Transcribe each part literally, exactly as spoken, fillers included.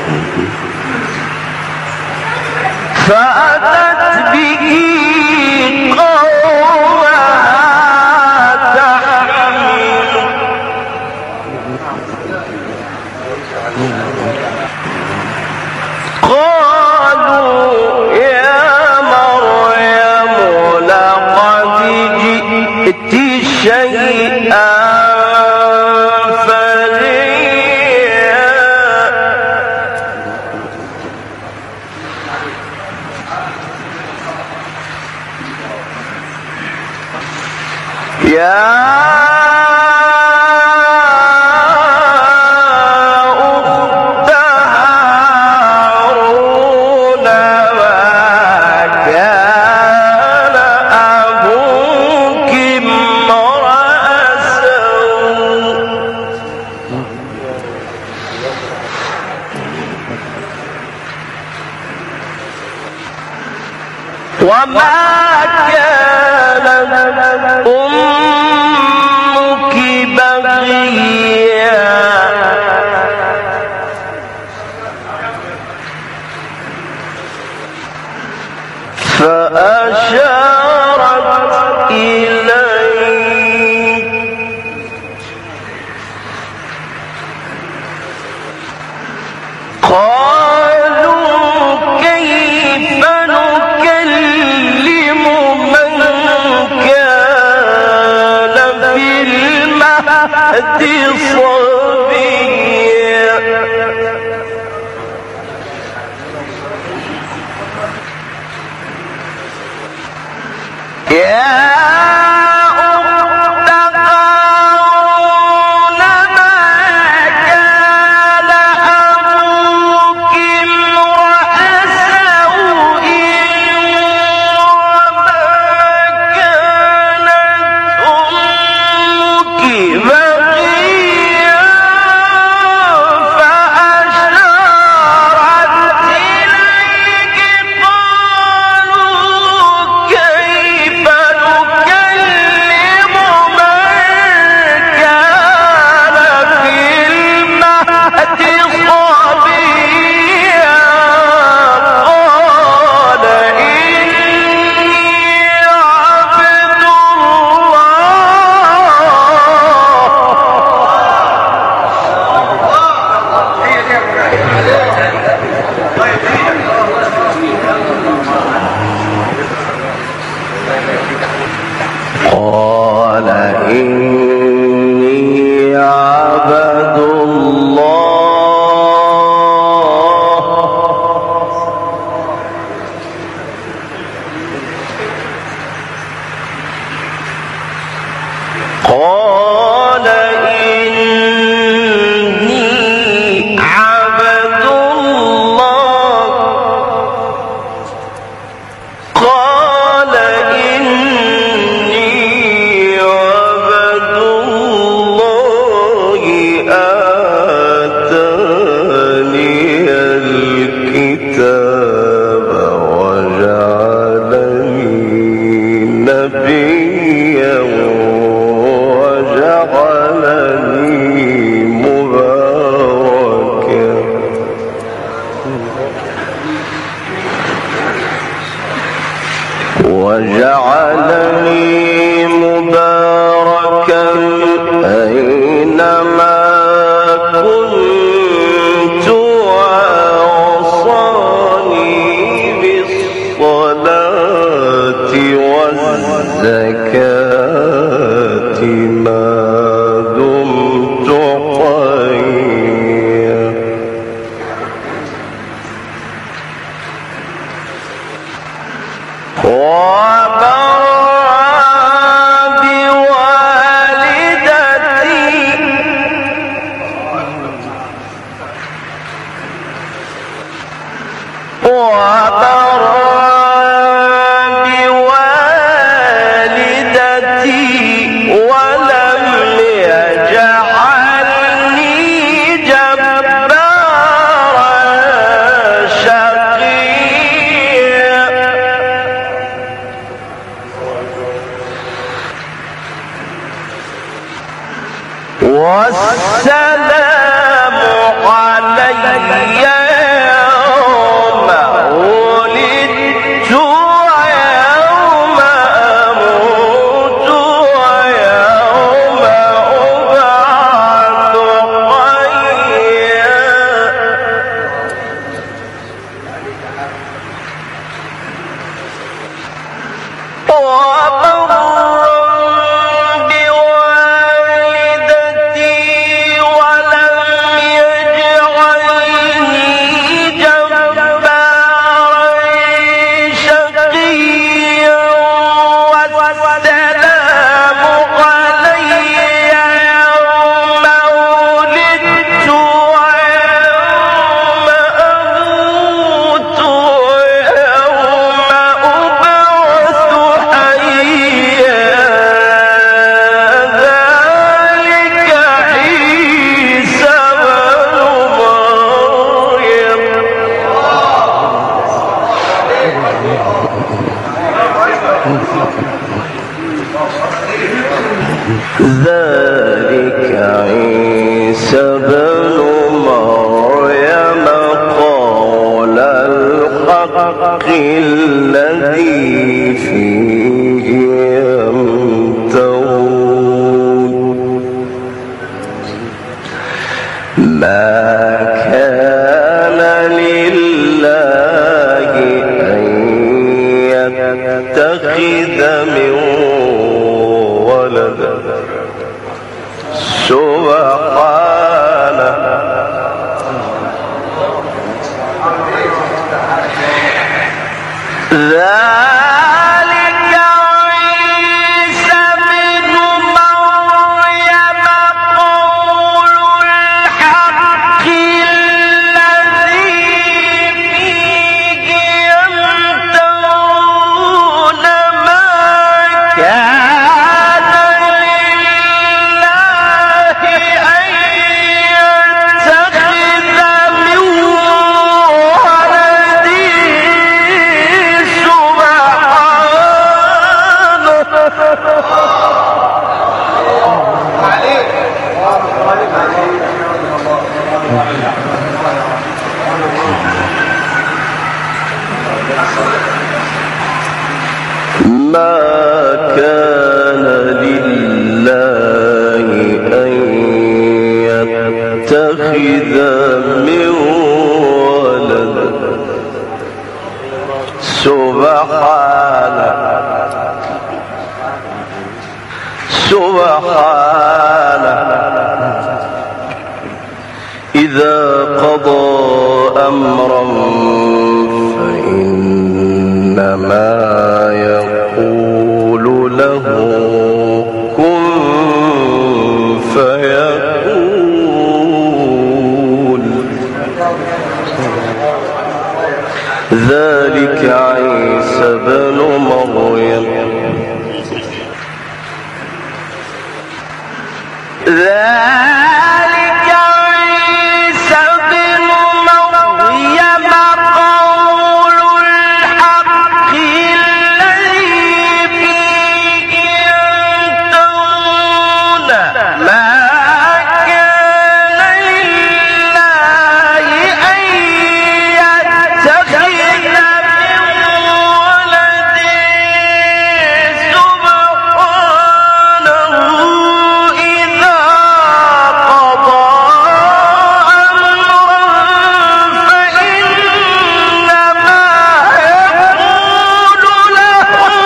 فأتت به قومها تحمل قالوا يا مريم لقد جئت شيئا يا أخت هارون ما كان أبوك امرأ سوء وما كانت أمك بغيا فأشارت إليه قالوا كيف نكلم من كان في المهد صبيا يا أخت هارون ما كان أبوك امرأ سوء وما كانت أمك بغيا فأشارت إليه قالوا كيف نكلم من كان في المهد صبيا قال إني عبد قال إني عبد الله قال إني عبد الله قال إني عبد الله آتاني الكتاب وجعلني نبيا وجعلني مباركا وجعلني مباركا أينما كنت وأوصاني بالصلاة والزكاة ما دمت حيا والسلام علي ذلك عيسى بن مريم قول الحق الذي فيه يمترون ما كان لله أن يتخذ من ولد سبحانه ذلك عيسى بن مريم قول الحق الذي فيه يمترون ما كان لله أن يتخذ من ولد ما كان لله أن يتخذ من ولد سبحانه سبحانه إذا قضى أمرا فإنما يقول له كن فيكون ذلك عيسى بن مريم ذلك عيسى بن مريم قول الحق الذي فيه يمترون ما كان لله أن يتخذ من ولد سبحانه إذا قضى أمرا فإنما يقول له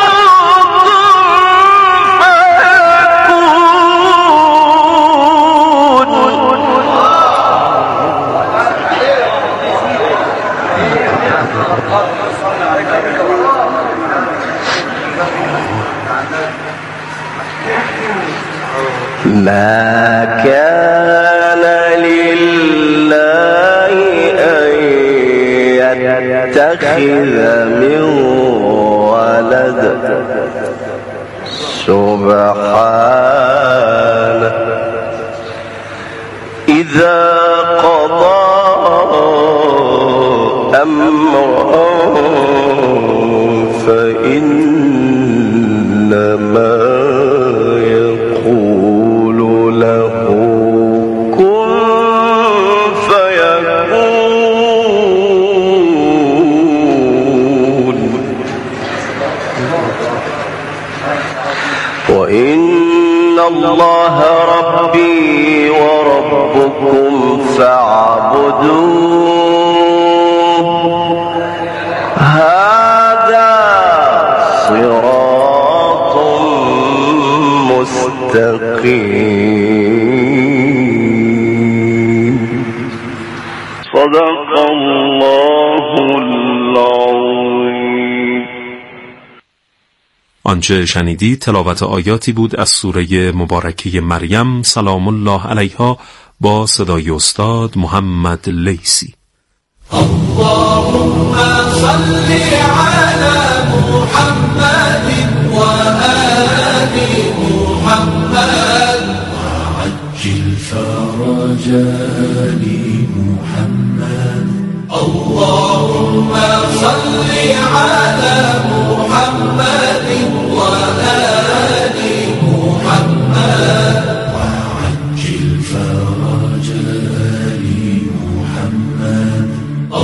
ما كان لله أن يتخذ من ولد سبحانه إذا قضى أمرا فإنما يقول له كن فيكون وإن الله ربي وربكم فاعبدوه هذا صراط مستقيم صدق الله العظیم. آنچه شنیدید تلاوت آیاتی بود از سوره مبارکه مریم سلام الله علیها با صدای استاد محمد لیثی. اللهم صل على محمد وآل محمد وعجل فرج آل محمد. اللهم صل على محمد وآل محمد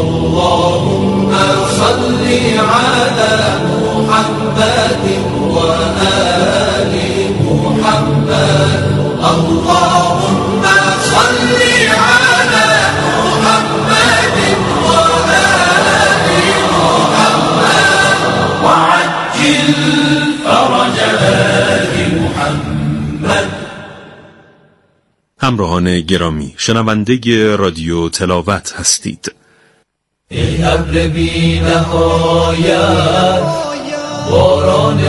اللهم صل على محمد وآل محمد اللهم صل على محمد وآل محمد وعجل فرج آل محمد. همراهان گرامی، شنونده رادیو تلاوت هستید. ای ابر بی نهایت باران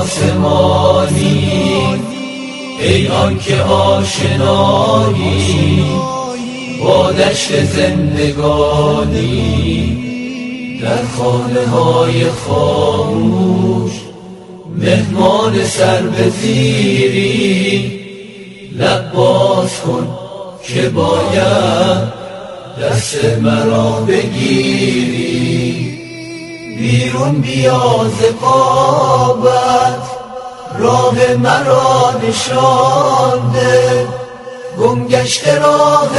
آسمانی، ای آنکه آشنایی با دشت زندگانی، در خانه های خاموش مهمان سر به زیری، لب باز کن که باید دست مرا بگیری. بیرون بیا ز غابت راه مرا نشان ده، گم گشته راه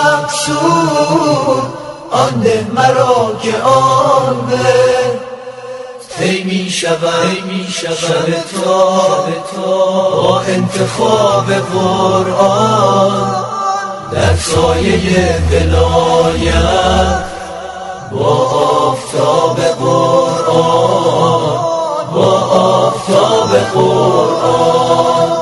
مقصود آن ده مرا که آن ده. ای می شود شب تا با انتخاب قرآن، در سایه ولایت با آفتاب قرآن، با آفتاب قرآن.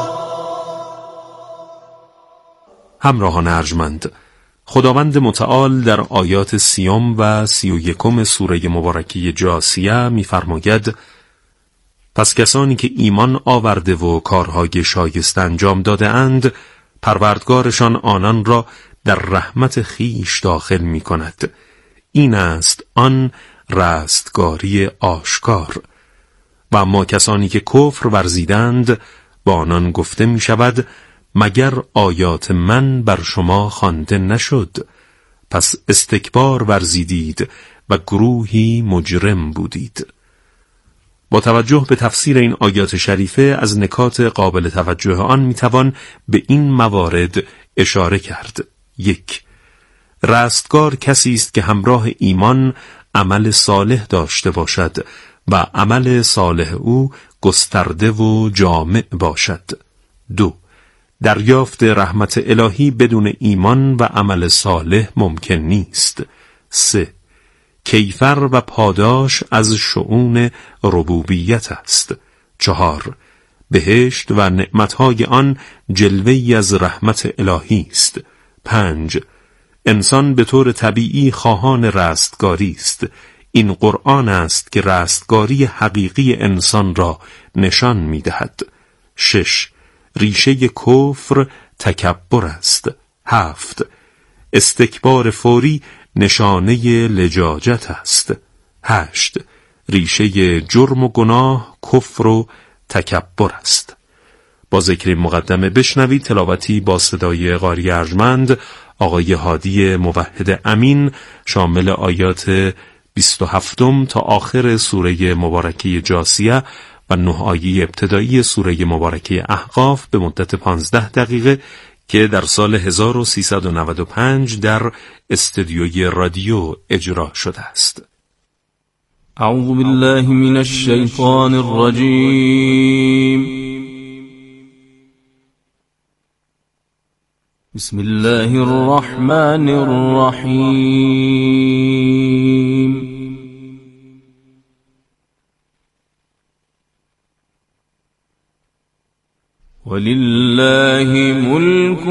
همراهان ارجمند، خداوند متعال در آیات سیوم و سی و یکم سوره مبارکه جاثیه می‌فرماید: پس کسانی که ایمان آورده و کارهای شایسته انجام داده اند، پروردگارشان آنان را در رحمت خیش داخل می کند. این است آن رستگاری آشکار. و اما کسانی که کفر ورزیدند، با آنان گفته می شود: مگر آیات من بر شما خوانده نشد؟ پس استکبار ورزیدید و گروهی مجرم بودید. با توجه به تفسیر این آیات شریفه، از نکات قابل توجه آن میتوان به این موارد اشاره کرد. یک، رستگار کسی است که همراه ایمان عمل صالح داشته باشد و عمل صالح او گسترده و جامع باشد. دو، دریافت رحمت الهی بدون ایمان و عمل صالح ممکن نیست. سه، کیفر و پاداش از شؤون ربوبیت است. چهار، بهشت و نعمتهای آن جلوه‌ای از رحمت الهی است. پنج، انسان به طور طبیعی خواهان رستگاری است. این قرآن است که رستگاری حقیقی انسان را نشان می‌دهد. شش، ریشه کفر تکبر است. هفت، استکبار فوری نشانه لجاجت است. هشت، ریشه جرم و گناه کفر و تکبر است. با ذکر مقدمه بشنوید تلاوتی با صدای قاری ارجمند آقای هادی موحد امین، شامل آیات بیست و هفتم تا آخر سوره مبارکه جاثیه و نه آیه ابتدایی سوره مبارکه احقاف به مدت پانزده دقیقه که در سال هزار و سیصد و نود و پنج در استودیوی رادیو اجرا شده است. اعوذ بالله من الشیطان الرجیم. بسم الله الرحمن الرحیم. ولله ملك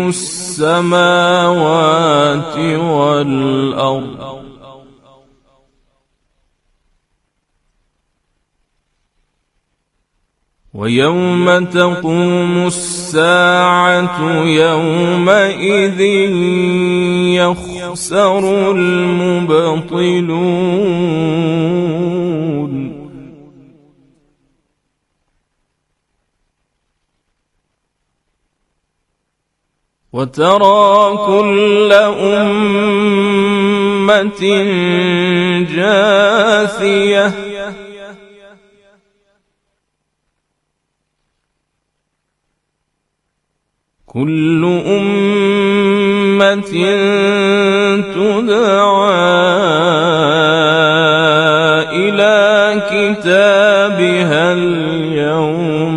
السماوات والأرض ويوم تقوم الساعة يومئذ يخسر المبطلون. وترى كل أمة جاثية كل أمة تدعى كتابها اليوم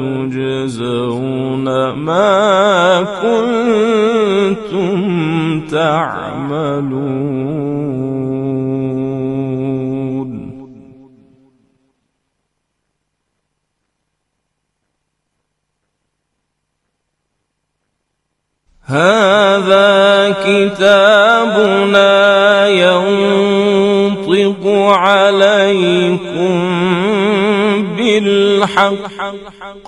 تجزون ما كنتم تعملون. هذا كتابنا ينطق عليكم بالحق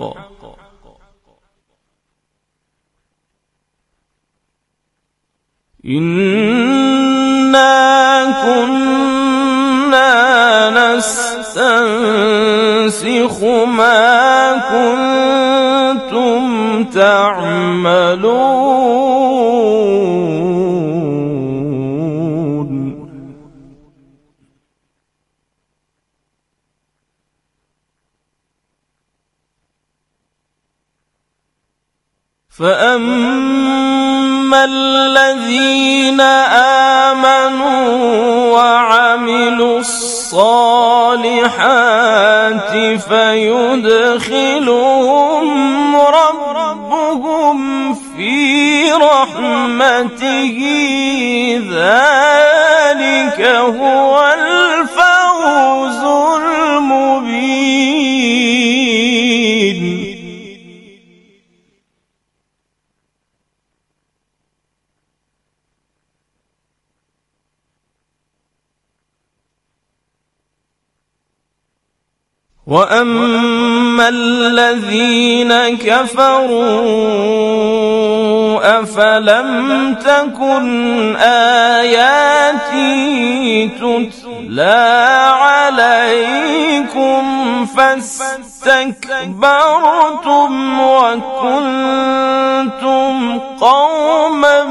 إنا كنا نستنسخ ما كنتم تعملون. فأما الذين آمنوا وعملوا الصالحات فيدخلهم ربهم في رحمته ذلك هو الفوز المبين. وأما الذين كفروا أفلم تكن آياتي تتلى عليكم فاستكبرتم وكنتم قوما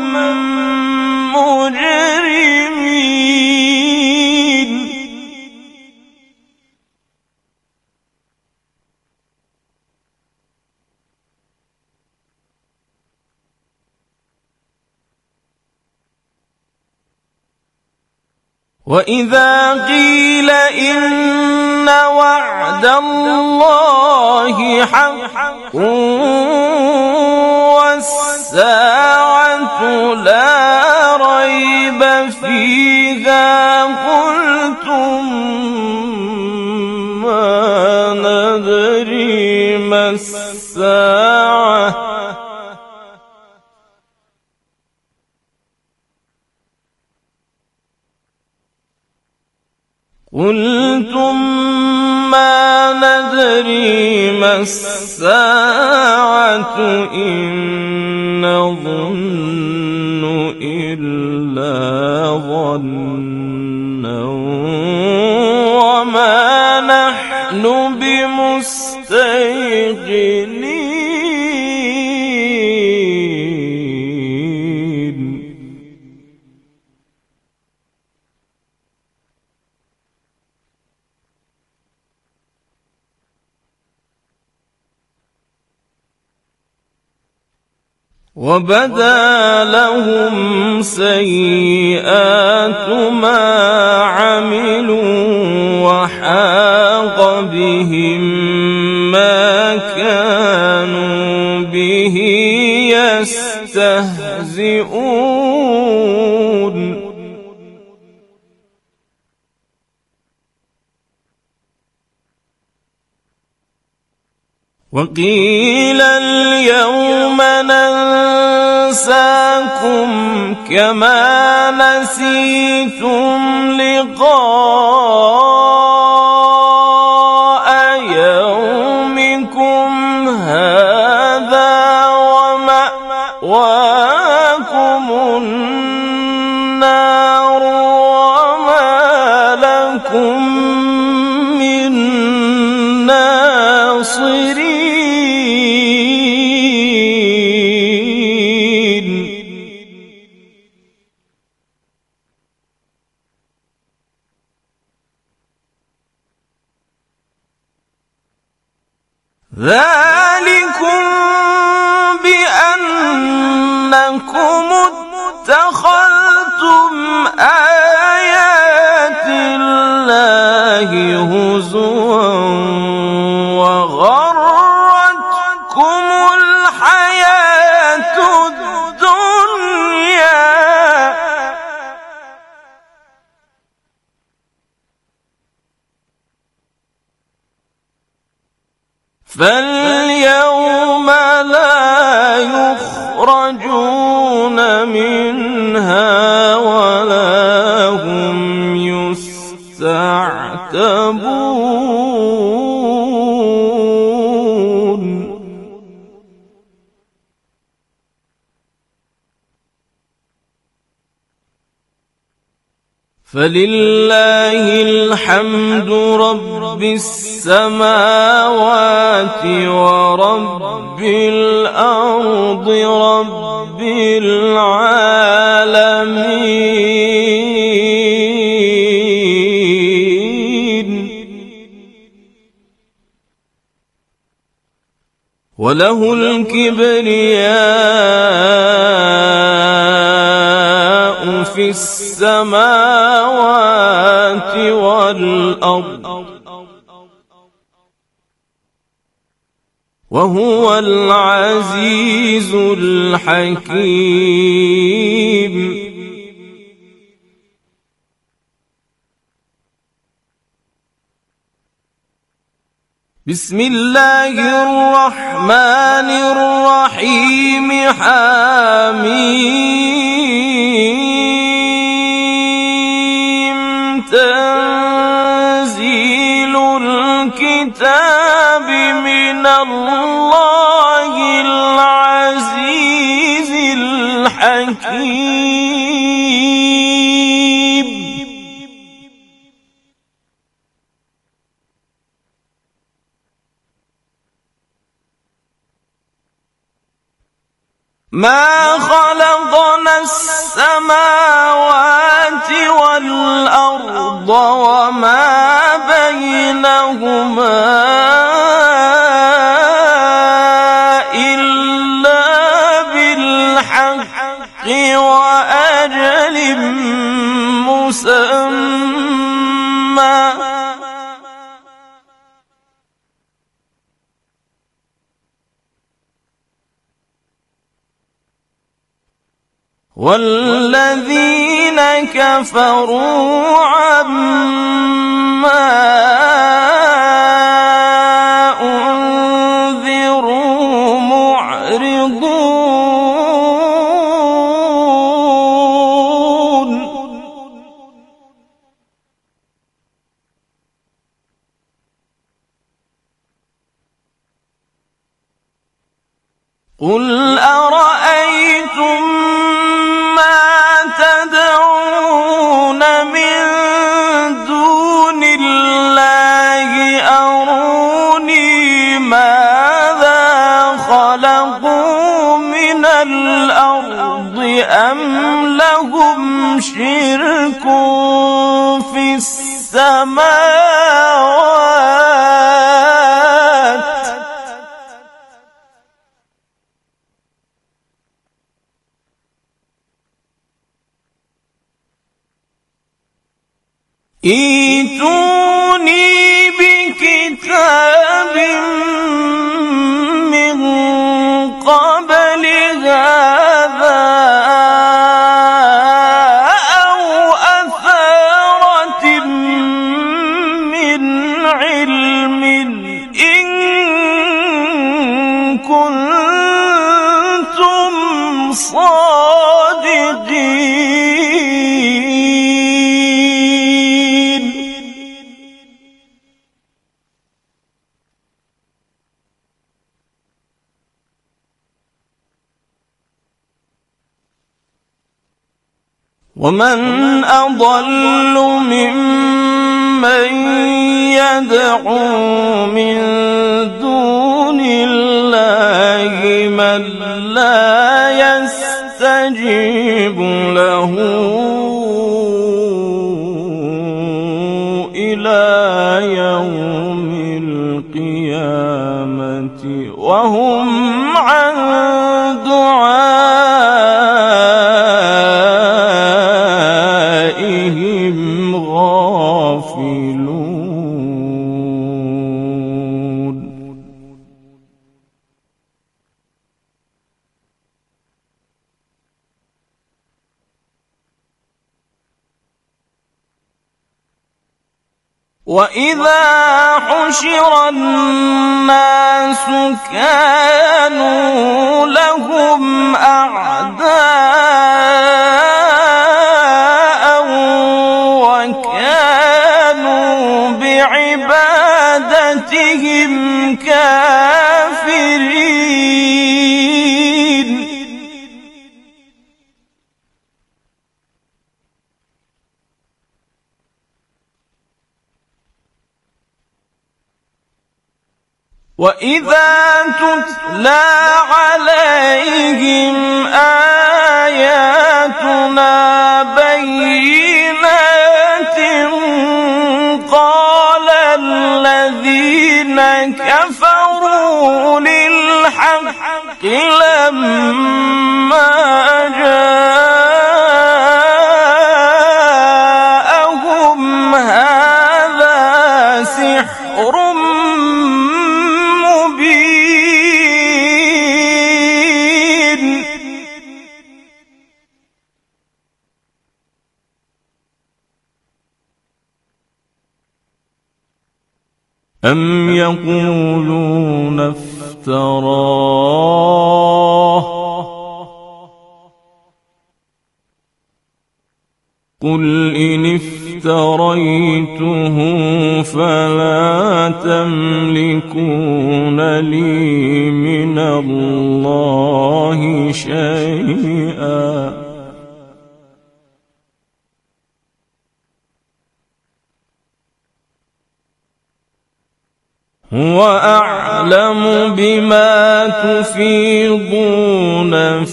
مجرمين. وإذا قيل إن وعد الله حق والساعة لا ريب فيها قلتم ما ندري ما الساعة قلتم ما ندري ما الساعة إن نظن إلا ظنا وما نحن بمستيقنين. وبدا لهم سيئات ما عملوا وحاق بهم ما كانوا به يستهزئون. وقيل اليوم ننساكم كما نسيتم لقاء يومكم هذا ومأواكم النار وما لكم من ناصرين. ذلكم بأنكم اتخذتم آيات الله الله هزوا وغرتكم الحياة الدنيا فاليوم لا يخرجون منها ولا هم يستعتبون فلله الحمد رب السماوات ورب الأرض رب العالمين وله الكبرياء في السماوات والأرض وهو العزيز الحكيم بسم الله الرحمن الرحيم حميم تنزيل الكتاب من الله العزيز الحكيم ما خلقنا السماوات والأرض وما بينهما إلا بالحق وأجل مسمى والذين كفروا عما أنذروا معرضون قل أرأيتم أم لهم شرك في السماوات ائتوني بكتاب من قبل هذا صادقين ومن أضل ممن يدعو من دون الله من لا يستجيب له إلى يوم القيامة وهم عن دعائهم غافلون وَإِذَا حُشِرَ النَّاسُ كَانُوا لَهُمْ أَعْدَاءً وَكَانُوا بِعِبَادَتِهِمْ كَافِرِينَ. وَإِذَا تُتْلَى عَلَيْهِمْ آيَاتُنَا بَيِّنَاتٍ قَالَ الَّذِينَ كَفَرُوا لِلْحَقِّ لَمَّا جَاءَهُمْ هَذَا سِحْرٌ أَمْ يَقُولُونَ افْتَرَاهُ قُلْ إِنِ افْتَرَيْتُهُ فَلَا تَمْلِكُونَ لِي مِنَ اللَّهِ شَيْئًا هُوَ أَعْلَمُ بِمَا تُفِيضُونَ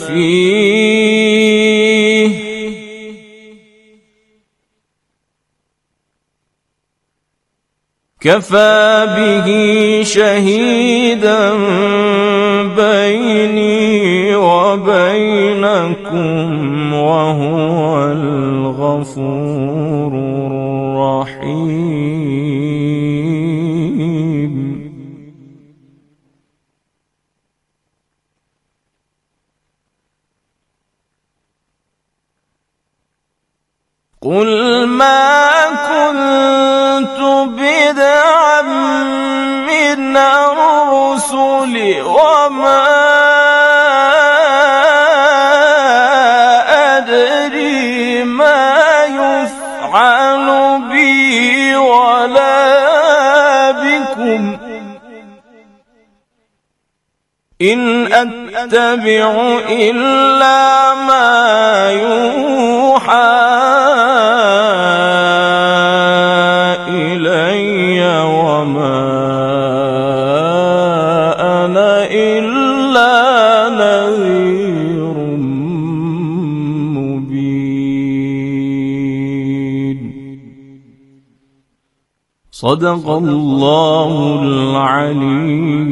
فِيهِ كَفَى بِهِ شَهِيدًا بَيْنِي وَبَيْنَكُمْ وَهُوَ الْغَفُورُ الرَّحِيمُ. قُلْ مَا كُنتُ بِدْعًا مِّنَ الرُّسُلِ وَمَا أَدْرِي مَا يُفْعَلُ بِي وَلَا بِكُمْ إِنْ أَتَّبِعُ إِلَّا مَا يُوحَى إِلَيَّ وَمَا أَنَا إِلَّا نَذِيرٌ مُبِينٌ. صدق الله العلي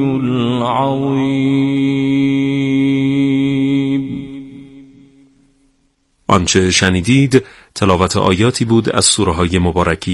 العظيم. آنچه شنیدید تلاوت آیاتی بود از سوره های مبارکی